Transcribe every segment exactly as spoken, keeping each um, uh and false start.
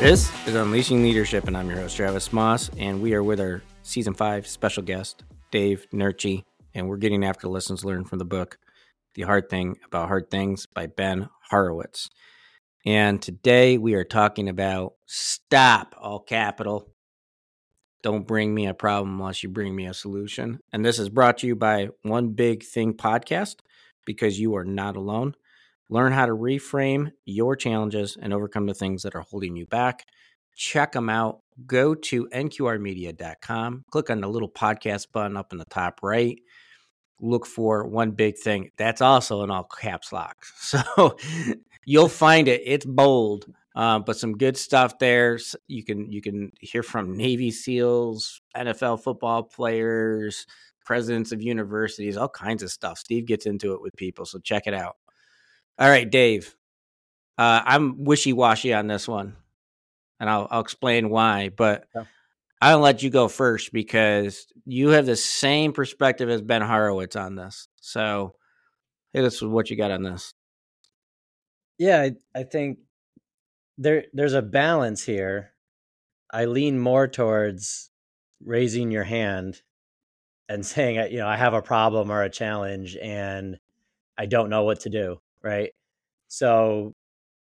This is Unleashing Leadership, and I'm your host, Travis Moss, and we are with our Season five special guest, Dave Nurtje, and we're getting after lessons learned from the book, The Hard Thing About Hard Things by Ben Horowitz. And today we are talking about stop, all capital. Don't bring me a problem unless you bring me a solution. And this is brought to you by One Big Thing Podcast, because you are not alone. Learn how to reframe your challenges and overcome the things that are holding you back. Check them out. Go to N Q R media dot com. Click on the little podcast button up in the top right. Look for One Big Thing. That's also in all caps lock. So you'll find it. It's bold, uh, but some good stuff there. You can you can hear from Navy SEALs, N F L football players, presidents of universities, all kinds of stuff. Steve gets into it with people, so check it out. All right, Dave, uh, I'm wishy-washy on this one, and I'll, I'll explain why, but yeah. I'll let you go first because you have the same perspective as Ben Horowitz on this. So hit us with what you got on this. Yeah, I, I think there there's a balance here. I lean more towards raising your hand and saying, you know, I have a problem or a challenge and I don't know what to do. Right. So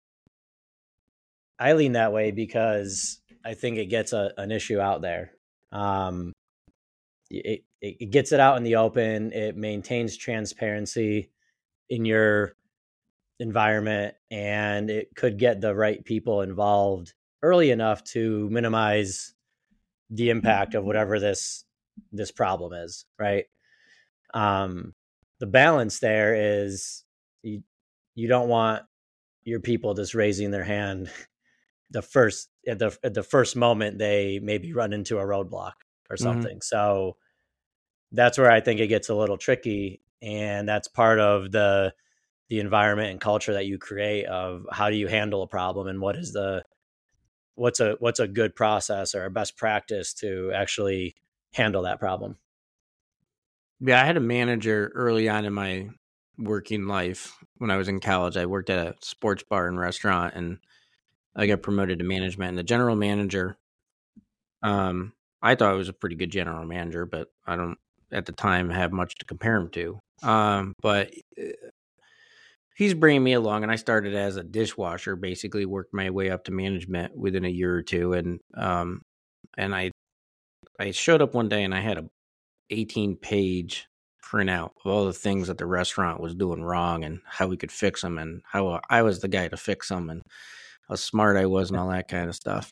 I lean that way because I think it gets a, an issue out there. Um, it, it gets it out in the open. It maintains transparency in your environment, and it could get the right people involved early enough to minimize the impact of whatever this this problem is. Right. Um, the balance there is you, you don't want your people just raising their hand the first at the at the first moment they maybe run into a roadblock or something. Mm-hmm. So that's where I think it gets a little tricky, and that's part of the the environment and culture that you create of how do you handle a problem and what is the what's a what's a good process or a best practice to actually handle that problem. Yeah, I had a manager early on in my working life when I was in college. I worked at a sports bar and restaurant, and I got promoted to management. And the general manager, um, I thought I was a pretty good general manager, but I don't at the time have much to compare him to. Um, but he's bringing me along, and I started as a dishwasher, basically worked my way up to management within a year or two. And um, and I I showed up one day and I had a eighteen page printout of all the things that the restaurant was doing wrong and how we could fix them and how I was the guy to fix them and how smart I was and all that kind of stuff.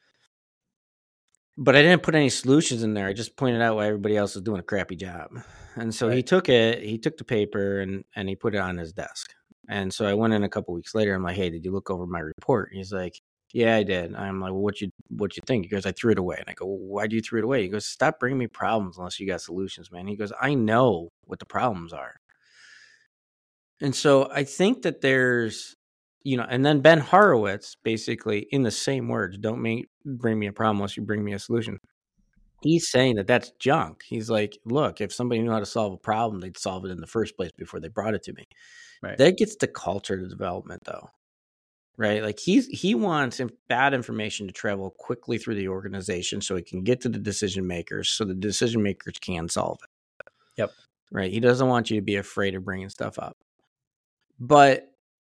But I didn't put any solutions in there. I just pointed out why everybody else was doing a crappy job. And so right. he took it, he took the paper and, and he put it on his desk. And so I went in a couple weeks later. I'm like, hey, did you look over my report? And he's like, yeah, I did. I'm like, well, what you what you think? He goes, I threw it away. And I go, well, why'd you throw it away? He goes, stop bringing me problems unless you got solutions, man. He goes, I know what the problems are. And so I think that there's, you know, and then Ben Horowitz, basically in the same words, don't make, bring me a problem unless you bring me a solution. He's saying that that's junk. He's like, look, if somebody knew how to solve a problem, they'd solve it in the first place before they brought it to me. Right. That gets to culture development, though. Right. Like he's he wants bad information to travel quickly through the organization so it can get to the decision makers so the decision makers can solve it. Yep. Right. He doesn't want you to be afraid of bringing stuff up. But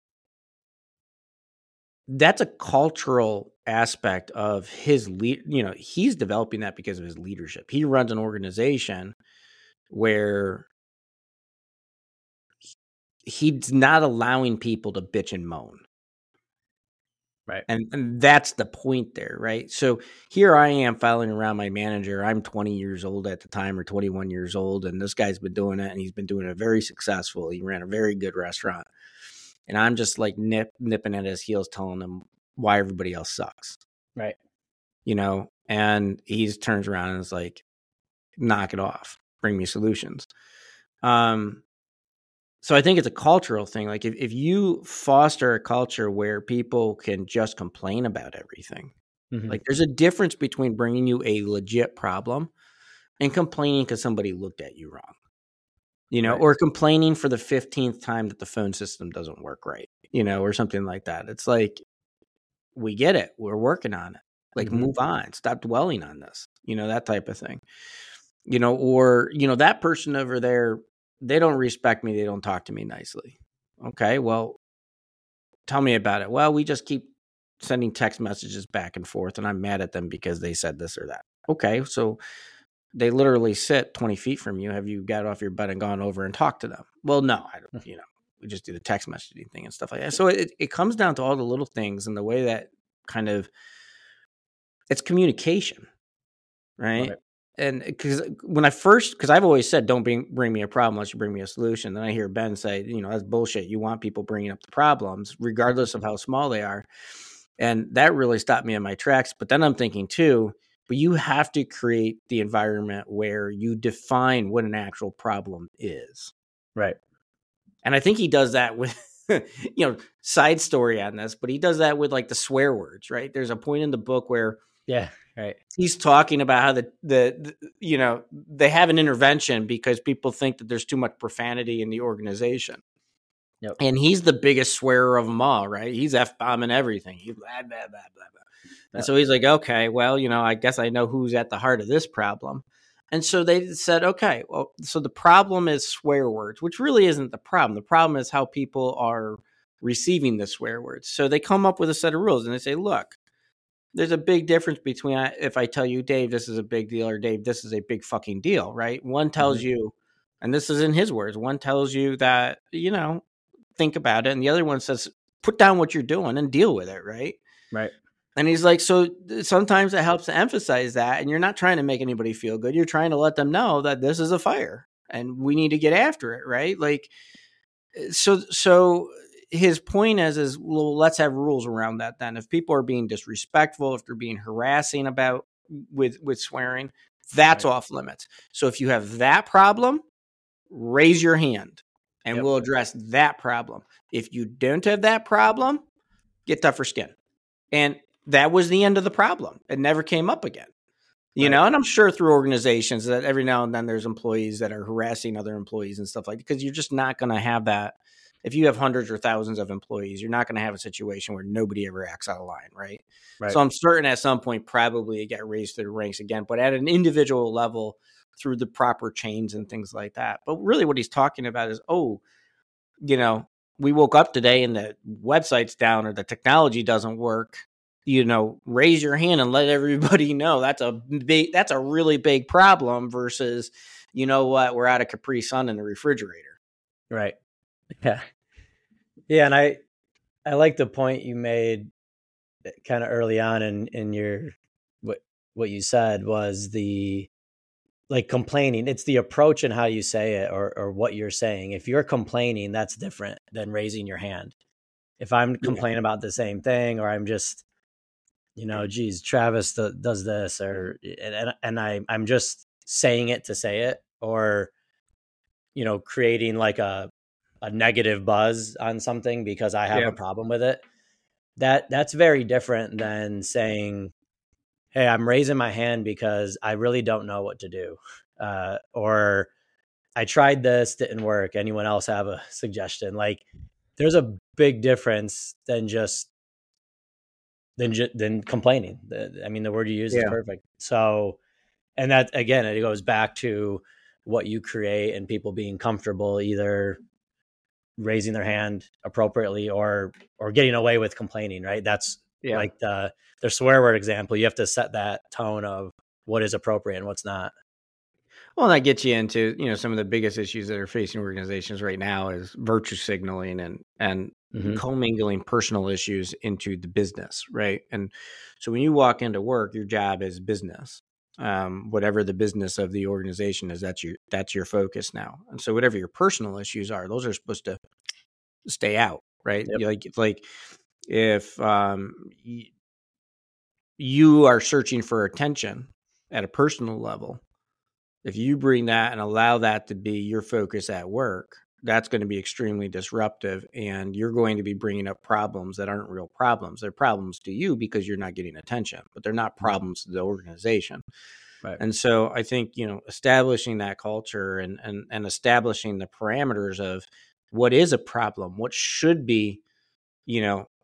that's a cultural aspect of his lead. You know, he's developing that because of his leadership. He runs an organization where he's not allowing people to bitch and moan. Right. And, and that's the point there, right? So here I am following around my manager. I'm twenty years old at the time or twenty-one years old. And this guy's been doing it and he's been doing it very successful. He ran a very good restaurant. And I'm just like nip, nipping at his heels, telling him why everybody else sucks. Right. You know, and he turns around and is like, knock it off. Bring me solutions. Um, So I think it's a cultural thing. Like if, if you foster a culture where people can just complain about everything, mm-hmm. like there's a difference between bringing you a legit problem and complaining because somebody looked at you wrong, you know, right. or complaining for the fifteenth time that the phone system doesn't work right, you know, or something like that. It's like, we get it. We're working on it. Like, Mhm. move on. Stop dwelling on this. You know, that type of thing. You know, or, you know, that person over there, they don't respect me. They don't talk to me nicely. Okay, well, tell me about it. Well, we just keep sending text messages back and forth, and I'm mad at them because they said this or that. Okay, so they literally sit twenty feet from you. Have you got off your butt and gone over and talked to them? Well, no, I don't, you know, we just do the text messaging thing and stuff like that. So it, it comes down to all the little things and the way that kind of, it's communication, right? Right. And because when I first, because I've always said, don't bring, bring me a problem unless you bring me a solution. Then I hear Ben say, you know, that's bullshit. You want people bringing up the problems, regardless of how small they are. And that really stopped me in my tracks. But then I'm thinking too, but you have to create the environment where you define what an actual problem is. Right. And I think he does that with, you know, side story on this, but he does that with like the swear words, right? There's a point in the book where Yeah. Right. he's talking about how the, the, the, you know, they have an intervention because people think that there's too much profanity in the organization. Yep. And he's the biggest swearer of them all, right? He's F-bombing everything. He's blah, blah, blah, blah, blah. And so he's like, okay, well, you know, I guess I know who's at the heart of this problem. And so they said, okay, well, so the problem is swear words, which really isn't the problem. The problem is how people are receiving the swear words. So they come up with a set of rules and they say, look, there's a big difference between if I tell you, Dave, this is a big deal, or Dave, this is a big fucking deal, right? One tells mm-hmm. you, and this is in his words, one tells you that, you know, think about it. And the other one says, put down what you're doing and deal with it, right? Right. And he's like, so sometimes it helps to emphasize that. And you're not trying to make anybody feel good. You're trying to let them know that this is a fire and we need to get after it, right? Like, so, so his point is, is well, let's have rules around that then. If people are being disrespectful, if they're being harassing about with, with swearing, that's right. Off limits. So if you have that problem, raise your hand and yep. we'll address that problem. If you don't have that problem, get tougher skin. And that was the end of the problem. It never came up again. You right. know, and I'm sure through organizations that every now and then there's employees that are harassing other employees and stuff like that, because you're just not going to have that. If you have hundreds or thousands of employees, you're not going to have a situation where nobody ever acts out of line, right? right? So I'm certain at some point probably it get raised to the ranks again, but at an individual level through the proper chains and things like that. But really what he's talking about is, oh, you know, we woke up today and the website's down or the technology doesn't work. You know, raise your hand and let everybody know that's a big, that's a really big problem versus, you know what, we're out of Capri Sun in the refrigerator. Right. Yeah. Yeah. And I, I like the point you made kind of early on in, in your, what, what you said was the, like complaining. It's the approach and how you say it or, or what you're saying. If you're complaining, that's different than raising your hand. If I'm complaining yeah. about the same thing, or I'm just, you know, geez, Travis th- does this, or and and I I'm just saying it to say it, or you know, creating like a a negative buzz on something because I have yeah. a problem with it. That that's very different than saying, "Hey, I'm raising my hand because I really don't know what to do," uh, or "I tried this, didn't work. Anyone else have a suggestion?" Like, there's a big difference than just Than ju- than complaining. The, I mean, the word you use yeah. is perfect. So, and that again, it goes back to what you create and people being comfortable either raising their hand appropriately or or getting away with complaining. Right? That's yeah. like the the swear word example. You have to set that tone of what is appropriate and what's not. Well, that gets you into, you know, some of the biggest issues that are facing organizations right now is virtue signaling and and mm-hmm. commingling personal issues into the business, right? And so when you walk into work, your job is business. Um, whatever the business of the organization is, that's your that's your focus now. And so whatever your personal issues are, those are supposed to stay out, right? Yep. Like like if um, y- you are searching for attention at a personal level. If you bring that and allow that to be your focus at work, that's going to be extremely disruptive, and you're going to be bringing up problems that aren't real problems. They're problems to you because you're not getting attention, but they're not problems to the organization. Right. And so I think, you know, establishing that culture and, and, and establishing the parameters of what is a problem, what should be, you know,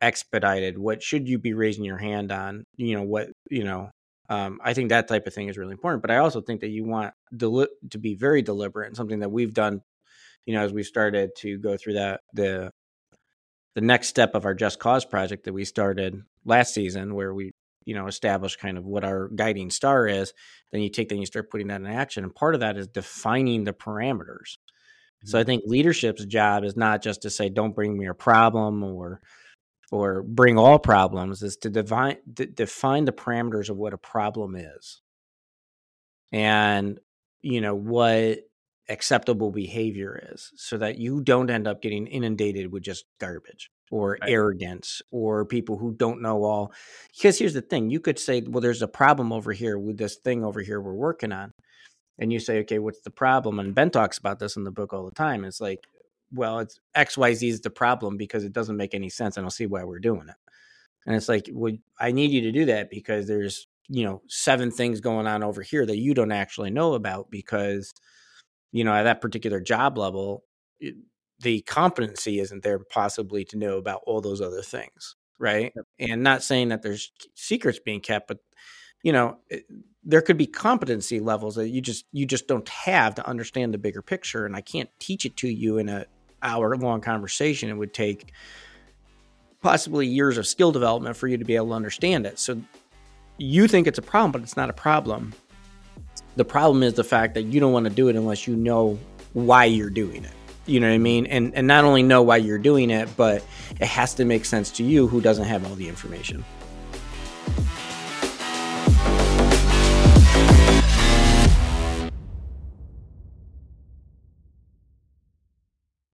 expedited? What should you be raising your hand on? You know, what, you know, um, I think that type of thing is really important. But I also think that you want deli- to be very deliberate, and something that we've done, you know, as we started to go through that, the the next step of our Just Cause project that we started last season, where we, you know, establish kind of what our guiding star is. Then you take that and you start putting that in action. And part of that is defining the parameters. Mm-hmm. So I think leadership's job is not just to say, don't bring me a problem or or bring all problems, is to define, d- define the parameters of what a problem is. And, you know, what acceptable behavior is, so that you don't end up getting inundated with just garbage or right. arrogance or people who don't know all. Because here's the thing, you could say, well, there's a problem over here with this thing over here we're working on. And you say, okay, what's the problem? And Ben talks about this in the book all the time. It's like, well, it's X Y Z is the problem because it doesn't make any sense. I don't see why we're doing it. And it's like, well, I need you to do that because there's, you know, seven things going on over here that you don't actually know about, because, you know, at that particular job level, it, the competency isn't there possibly to know about all those other things. Right. Yep. And not saying that there's secrets being kept, but, you know, it, there could be competency levels that you just, you just don't have to understand the bigger picture. And I can't teach it to you in an hour long conversation. It would take possibly years of skill development for you to be able to understand it. So you think it's a problem, but it's not a problem. The problem is the fact that you don't want to do it unless you know why you're doing it. You know what I mean? And and not only know why you're doing it, but it has to make sense to you, who doesn't have all the information.